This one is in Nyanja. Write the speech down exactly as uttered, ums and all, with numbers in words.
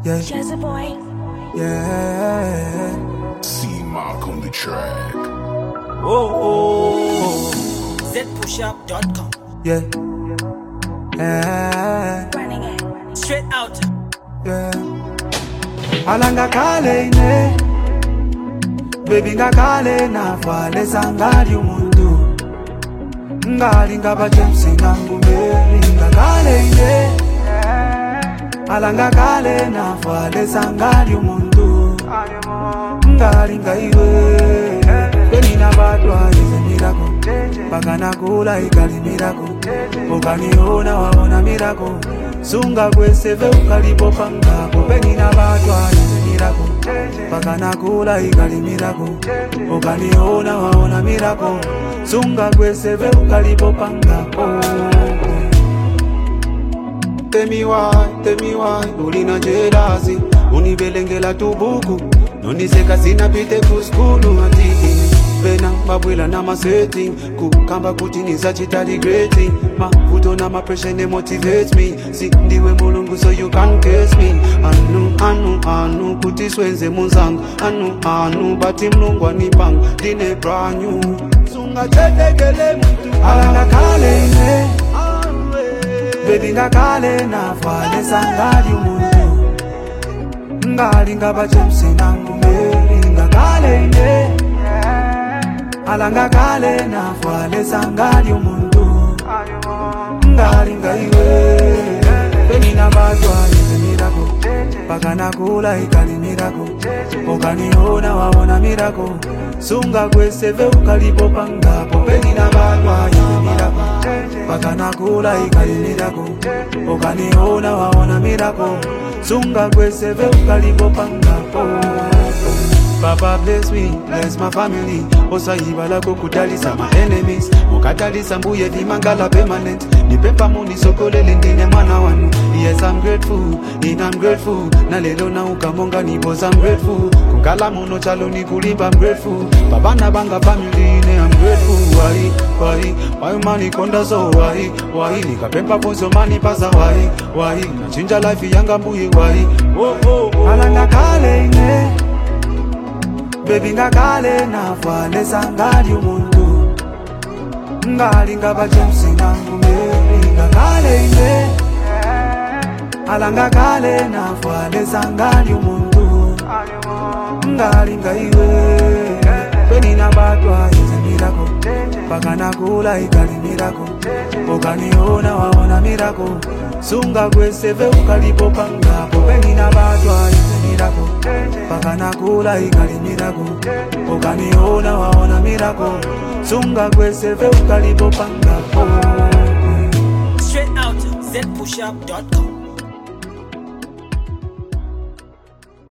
Yeah. Jazzy boy. Yeah. C Mark on the track. Oh, oh, Z push up dot com. yeah. Yeah. Running it. Straight out. Yeah. Alanga kale ine. Baby ngakale navale sangali umuntu. Ngali ngaba James ngangumeli ngakale ine. Alanga kale navale sangali umuntu. Ngali ngaiwe. Benina batwa is a miracle. Bagana kula ikali miracle. Ukaniona waona miracle. Sunga kweseve ukalipo pangapo. Benina batwa is a miracle. Bagana kula ikali miracle. Ukaniona waona miracle. Sunga kweseve ukalipo pangapo. Tell me why, tell me why, ulina jealousy. Unibelengela tubuku. Noniseka sinapite kuskulu atiki. Pena babwela na masetting. Kukamba kuti nizachita regretting. Mafuto na mapression they motivate me. Si ndiwe mulungu so you can't curse me. Anu, anu, anu, kuti swenze munzangu. Anu, anu, bati mlungu anipangu. Dine brand new. Sunga tetekele mtu. Alanga kale ine. Baby ngakale navale sangali umuntu. Ngali ngaba James ngangumeli ngakale ine. Alanga kale navale sangali umuntu. Ngali ngaiwe. Benina batwa is a miracle. Bagana kula ikali miracle. Ukaniona waona miracle. Sunga kweseve ukalipo pangapo. Benina batwa is a miracle. Bagana kula ikali miracle. Ukaniona waona miracle. Sunga kweseve ukalipo pangapo. Papa bless me, bless my family. Osa ibala kukutalisa my enemies. Mukatalisa mbuye vimangala permanent. Nipepa muni sokole lindine mwana wanu. Yes, I'm grateful, and I'm grateful. Na lelo na ukamonga ni boss, I'm grateful. Kukala muno chalo ni kulimba, I'm grateful. Baba na banga family ne, I'm grateful. Why, why, why money konda so why, why nikapempa ponzo mani pasa why, why nachinja life yanga mbuye why. Oh oh oh. Alanga kale ine. Baby ngakale navale sangali umuntu. Ngali ngaba James ngangumeli ngakale ine. Alanga kale navale sangali umuntu. Ngali ngaiwe. Benina batwa is a miracle. Bagana kula ikali miracle. Ukaniona waona miracle. Sunga kweseve ukalipo pangapo. Benina batwa is a miracle. Bagana kula ikali miracle. Ukaniona waona miracle. Sunga kweseve ukalipo pangapo. Straight out. Z push up dot com.